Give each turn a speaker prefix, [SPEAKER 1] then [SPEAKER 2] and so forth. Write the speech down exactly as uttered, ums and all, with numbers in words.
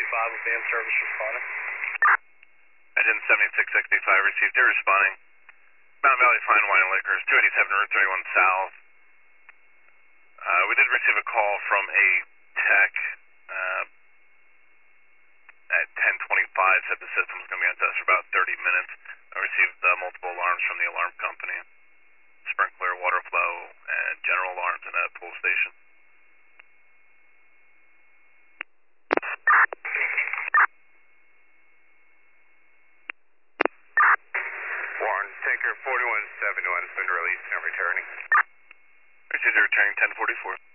[SPEAKER 1] seventy-five with van service responding.
[SPEAKER 2] Engine seventy-six sixty-five received. You're responding. Mountain Valley Fine Wine and Liquors, two eighty-seven Route thirty-one South. Uh, we did receive a call from a tech uh, at ten twenty-five, said the system was going to be on test for about thirty minutes. I received uh, multiple alarms from the alarm company. Sprinkler, water flow, and general alarms in that pool station.
[SPEAKER 3] Warren, Tinker forty-one seventy-one has been released and returning.
[SPEAKER 2] Received, returning ten forty-four.